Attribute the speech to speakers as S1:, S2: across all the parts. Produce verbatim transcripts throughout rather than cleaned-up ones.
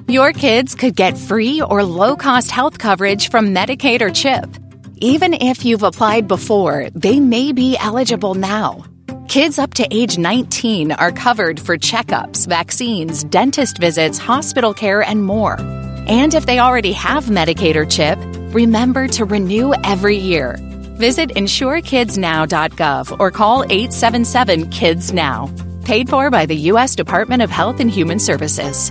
S1: Your kids could get free or low-cost health coverage from Medicaid or CHIP. Even if you've applied before, they may be eligible now. Kids up to age nineteen are covered for checkups, vaccines, dentist visits, hospital care, and more. And if they already have Medicaid or CHIP, remember to renew every year. Visit insure kids now dot gov or call eight seven seven kids now. Paid for by the U S Department of Health and Human Services.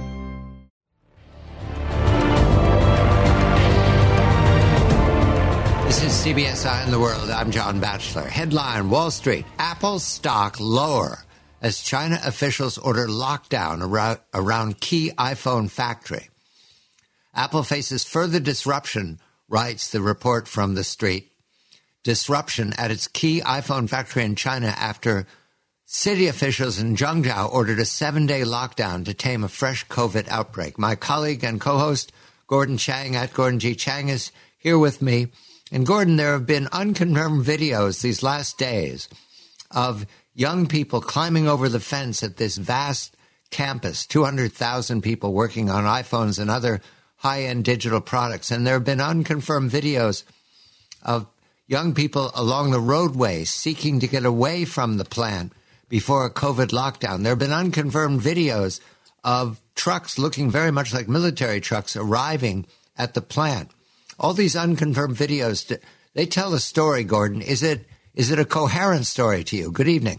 S2: This is C B S Eye on the World. I'm John Batchelor. Headline, Wall Street. Apple stock lower as China officials order lockdown around, around key iPhone factory. Apple faces further disruption, writes the report from The Street. Disruption at its key iPhone factory in China after city officials in Zhengzhou ordered a seven-day lockdown to tame a fresh COVID outbreak. My colleague and co-host, Gordon Chang, at Gordon G. Chang, is here with me. And Gordon, there have been unconfirmed videos these last days of young people climbing over the fence at this vast campus, two hundred thousand people working on iPhones and other high-end digital products. And there have been unconfirmed videos of young people along the roadway seeking to get away from the plant before a COVID lockdown. There have been unconfirmed videos of trucks looking very much like military trucks arriving at the plant. All these unconfirmed videos, they tell a story, Gordon. Is it is it a coherent story to you? Good evening.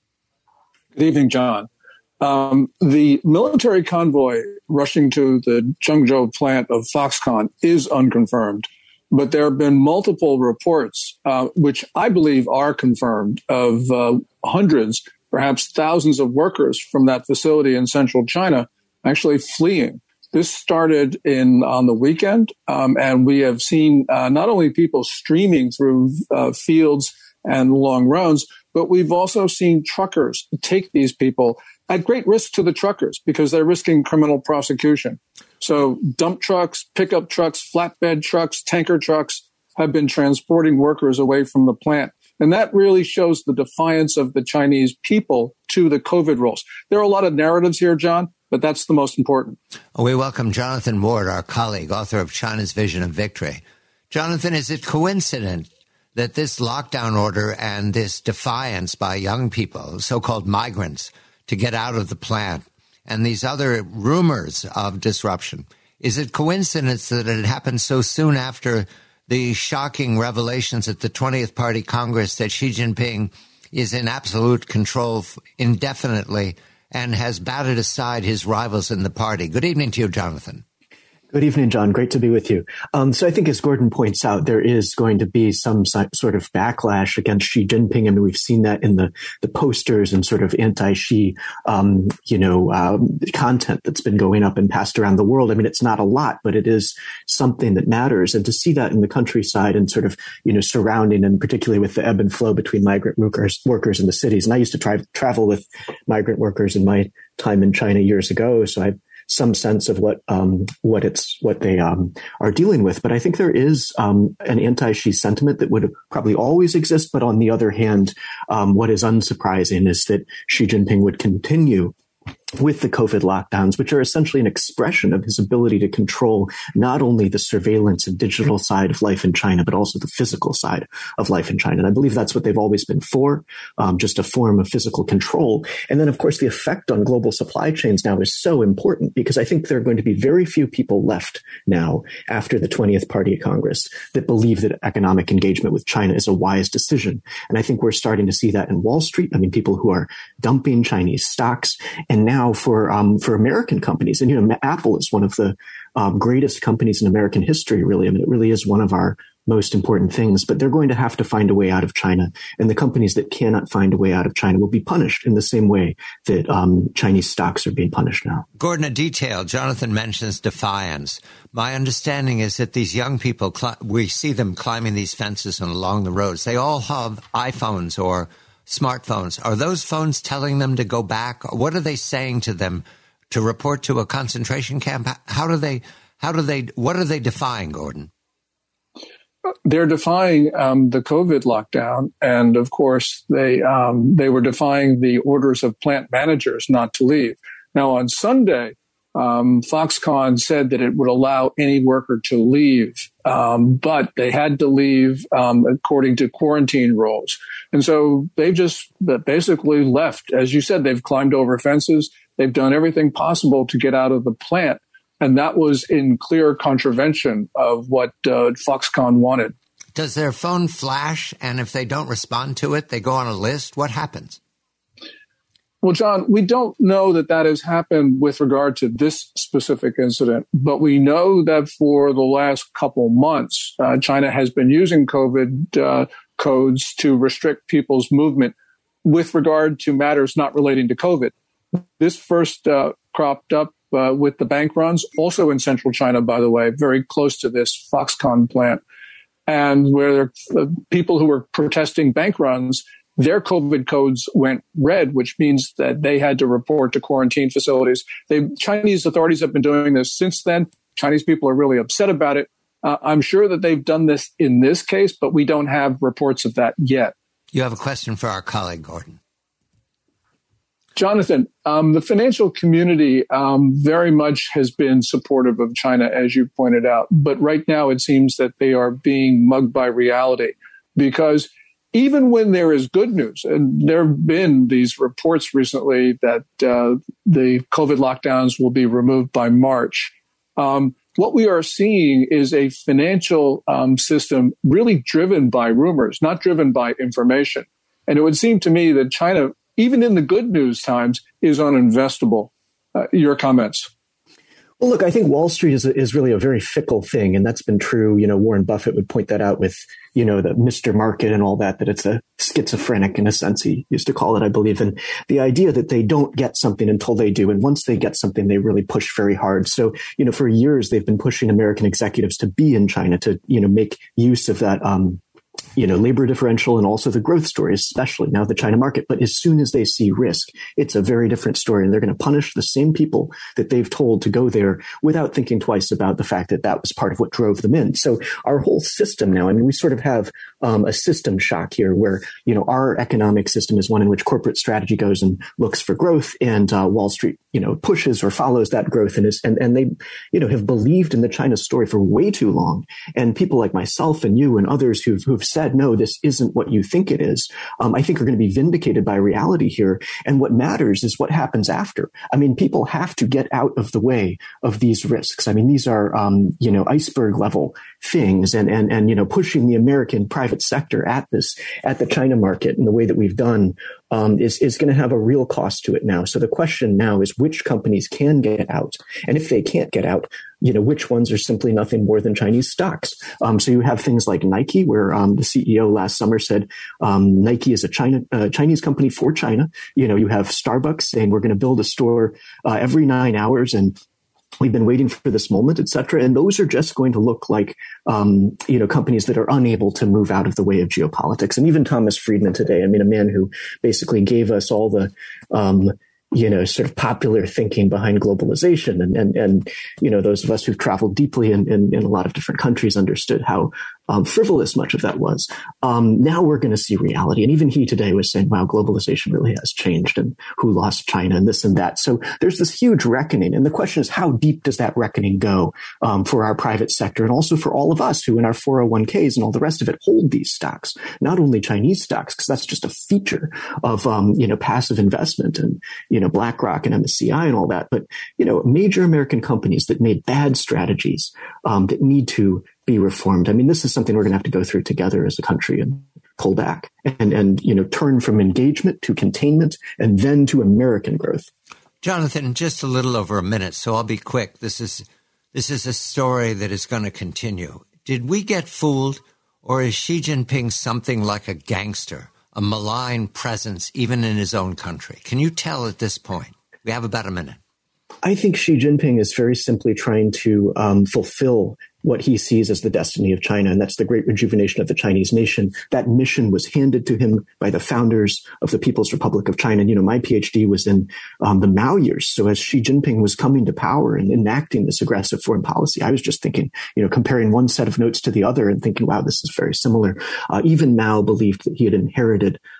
S3: Good evening, John. Um, the military convoy rushing to the Zhengzhou plant of Foxconn is unconfirmed, but there have been multiple reports, uh, which I believe are confirmed, of uh, hundreds, perhaps thousands of workers from that facility in central China actually fleeing. This started in on the weekend, um, and we have seen uh, not only people streaming through uh, fields and long roads, but we've also seen truckers take these people at great risk to the truckers because they're risking criminal prosecution. So dump trucks, pickup trucks, flatbed trucks, tanker trucks have been transporting workers away from the plant. And that really shows the defiance of the Chinese people to the COVID rules. There are a lot of narratives here, John, but that's the most important.
S2: We welcome Jonathan Ward, our colleague, author of China's Vision of Victory. Jonathan, is it coincident that this lockdown order and this defiance by young people, so-called migrants, to get out of the plant, and these other rumors of disruption, is it coincidence that it happened so soon after the shocking revelations at the twentieth Party Congress that Xi Jinping is in absolute control indefinitely and has batted aside his rivals in the party? Good evening to you, Jonathan.
S4: Good evening, John. Great to be with you. Um, so I think, as Gordon points out, there is going to be some si- sort of backlash against Xi Jinping. I mean, we've seen that in the, the posters and sort of anti-Xi, um, you know, um, content that's been going up and passed around the world. I mean, it's not a lot, but it is something that matters. And to see that in the countryside and sort of, you know, surrounding, and particularly with the ebb and flow between migrant workers, workers in the cities. And I used to try travel with migrant workers in my time in China years ago. So I some sense of what um, what it's what they um, are dealing with. But I think there is um, an anti-Xi sentiment that would probably always exist. But on the other hand, um, what is unsurprising is that Xi Jinping would continue with the COVID lockdowns, which are essentially an expression of his ability to control not only the surveillance and digital side of life in China, but also the physical side of life in China. And I believe that's what they've always been for, um, just a form of physical control. And then, of course, the effect on global supply chains now is so important because I think there are going to be very few people left now after the twentieth Party Congress that believe that economic engagement with China is a wise decision. And I think we're starting to see that in Wall Street. I mean, people who are dumping Chinese stocks. And now for um, for American companies, and you know, Apple is one of the um, greatest companies in American history. Really, I mean, it really is one of our most important things. But they're going to have to find a way out of China, and the companies that cannot find a way out of China will be punished in the same way that um, Chinese stocks are being punished now.
S2: Gordon, a detail. Jonathan mentions defiance. My understanding is that these young people, we see them climbing these fences and along the roads. They all have iPhones or smartphones. Are those phones telling them to go back? What are they saying to them to report to a concentration camp? How do they, how do they, what are they defying, Gordon?
S3: They're defying um, the COVID lockdown. And of course, they, um, they were defying the orders of plant managers not to leave. Now, on Sunday, Um, Foxconn said that it would allow any worker to leave, um, but they had to leave um, according to quarantine rules. And so they've just basically left. As you said, they've climbed over fences. They've done everything possible to get out of the plant. And that was in clear contravention of what uh, Foxconn wanted.
S2: Does their phone flash? And if they don't respond to it, they go on a list? What happens?
S3: Well, John, we don't know that that has happened with regard to this specific incident, but we know that for the last couple months, uh, China has been using COVID uh, codes to restrict people's movement with regard to matters not relating to COVID. This first uh, cropped up uh, with the bank runs, also in central China, by the way, very close to this Foxconn plant, and where uh, people who were protesting bank runs, their COVID codes went red, which means that they had to report to quarantine facilities. They, Chinese authorities have been doing this since then. Chinese people are really upset about it. Uh, I'm sure that they've done this in this case, but we don't have reports of that yet.
S2: You have a question for our colleague, Gordon.
S3: Jonathan, um, the financial community um, very much has been supportive of China, as you pointed out. But right now it seems that they are being mugged by reality, because even when there is good news, and there have been these reports recently that uh, the COVID lockdowns will be removed by March, um, what we are seeing is a financial um, system really driven by rumors, not driven by information. And it would seem to me that China, even in the good news times, is uninvestable. Uh, your comments?
S4: Well, look, I think Wall Street is is really a very fickle thing, and that's been true. You know, Warren Buffett would point that out with, you know, the Mister Market and all that, that it's a schizophrenic in a sense, he used to call it, I believe. And the idea that they don't get something until they do. And once they get something, they really push very hard. So, you know, for years, they've been pushing American executives to be in China, to, you know, make use of that, um, you know, labor differential and also the growth story, especially now the China market. But as soon as they see risk, it's a very different story. And they're going to punish the same people that they've told to go there without thinking twice about the fact that that was part of what drove them in. So our whole system now, I mean, we sort of have um, a system shock here where, you know, our economic system is one in which corporate strategy goes and looks for growth, and uh, Wall Street, you know, pushes or follows that growth. And, is, and, and they, you know, have believed in the China story for way too long. And people like myself and you and others who've, who've said, no, this isn't what you think it is, um, I think are going to be vindicated by reality here. And what matters is what happens after. I mean, people have to get out of the way of these risks. I mean, these are, um, you know, iceberg level things, and, and, and, you know, pushing the American private sector at this, at the China market in the way that we've done, um, is, is going to have a real cost to it now. So the question now is which companies can get out? And if they can't get out, you know, which ones are simply nothing more than Chinese stocks? Um, so you have things like Nike, where um, the C E O last summer said um, Nike is a China uh, Chinese company for China. You know, you have Starbucks saying we're going to build a store uh, every nine hours, and we've been waiting for this moment, et cetera. And those are just going to look like, um, you know, companies that are unable to move out of the way of geopolitics. And even Thomas Friedman today, I mean, a man who basically gave us all the, um, you know, sort of popular thinking behind globalization. And, and, and, you know, those of us who've traveled deeply in, in, in a lot of different countries understood how um, frivolous much of that was. Um, now we're going to see reality. And even he today was saying, wow, globalization really has changed, and who lost China and this and that. So there's this huge reckoning. And the question is, how deep does that reckoning go um, for our private sector, and also for all of us who in our four oh one k's and all the rest of it hold these stocks, not only Chinese stocks, because that's just a feature of, um, you know, passive investment and, you know, BlackRock and M S C I and all that. But, you know, major American companies that made bad strategies um, that need to be reformed. I mean, this is something we're going to have to go through together as a country and pull back and, and, you know, turn from engagement to containment and then to American growth.
S2: Jonathan, just a little over a minute, so I'll be quick. This is, this is a story that is going to continue. Did we get fooled, or is Xi Jinping something like a gangster, a malign presence even in his own country? Can you tell at this point? We have about a minute.
S4: I think Xi Jinping is very simply trying to um, fulfill what he sees as the destiny of China, and that's the great rejuvenation of the Chinese nation. That mission was handed to him by the founders of the People's Republic of China. And, you know, my PhD was in um, the Mao years. So as Xi Jinping was coming to power and enacting this aggressive foreign policy, I was just thinking, you know, comparing one set of notes to the other and thinking, wow, this is very similar. Uh, even Mao believed that he had inherited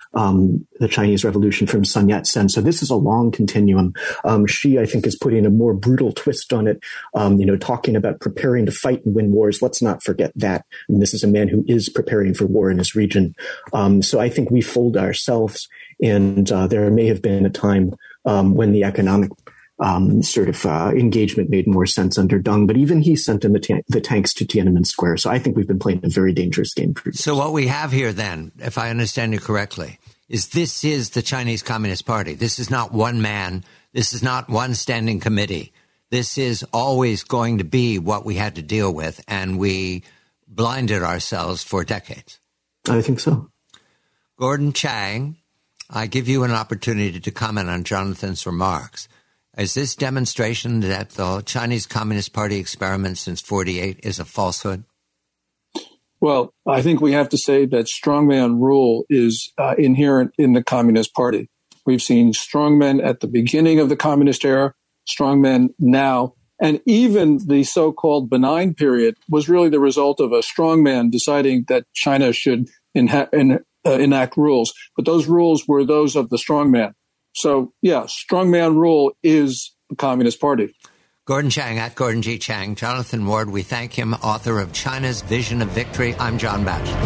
S4: um, the Chinese Revolution from Sun Yat-sen. So this is a long continuum. Um, Xi, I think, is putting a more brutal twist on it, um, you know, talking about preparing to fight and win wars. Let's not forget that. And this is a man who is preparing for war in his region. Um, so I think we fooled ourselves, and uh, there may have been a time um, when the economic Um, sort of uh, engagement made more sense under Deng, but even he sent in the, ta- the tanks to Tiananmen Square. So I think we've been playing a very dangerous game for years.
S2: So what we have here then, if I understand you correctly, is this is the Chinese Communist Party. This is not one man. This is not one standing committee. This is always going to be what we had to deal with, and we blinded ourselves for decades.
S4: I think so.
S2: Gordon Chang, I give you an opportunity to comment on Jonathan's remarks. Is this demonstration that the Chinese Communist Party experiment since forty-eight is a falsehood?
S3: Well, I think we have to say that strongman rule is uh, inherent in the Communist Party. We've seen strongmen at the beginning of the communist era, strongmen now, and even the so-called benign period was really the result of a strongman deciding that China should inha- in, uh, enact rules. But those rules were those of the strongman. So, yeah, strongman rule is the Communist Party.
S2: Gordon Chang, at Gordon G. Chang. Jonathan Ward, we thank him, author of China's Vision of Victory. I'm John Batchelor.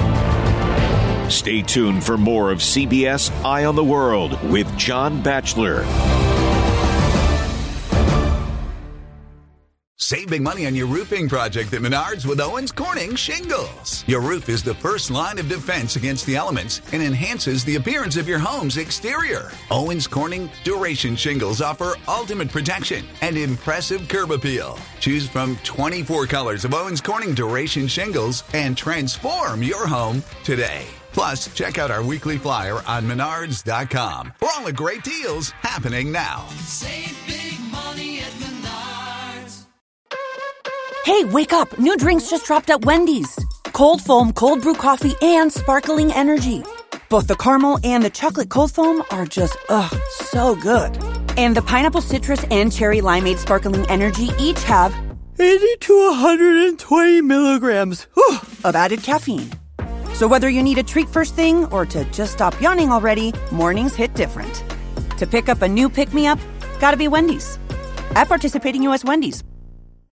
S5: Stay tuned for more of C B S Eye on the World with John Batchelor.
S6: Save big money on your roofing project at Menards with Owens Corning Shingles. Your roof is the first line of defense against the elements and enhances the appearance of your home's exterior. Owens Corning Duration Shingles offer ultimate protection and impressive curb appeal. Choose from twenty-four colors of Owens Corning Duration Shingles and transform your home today. Plus, check out our weekly flyer on menards dot com for all the great deals happening now.
S7: Save big money at Menards.
S8: Hey, wake up. New drinks just dropped at Wendy's. Cold foam, cold brew coffee, and sparkling energy. Both the caramel and the chocolate cold foam are just, ugh, so good. And the pineapple citrus and cherry limeade sparkling energy each have eighty to one hundred twenty milligrams whew, of added caffeine. So whether you need a treat first thing or to just stop yawning already, mornings hit different. To pick up a new pick-me-up, gotta be Wendy's. At participating U S Wendy's.